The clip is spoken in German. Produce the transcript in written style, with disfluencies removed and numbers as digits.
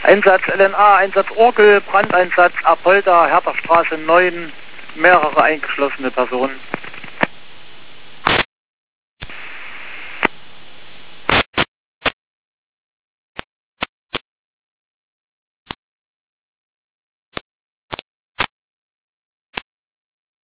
Einsatz LNA, Einsatz Orgel, Brandeinsatz Apolda, Hertha Straße 9, mehrere eingeschlossene Personen.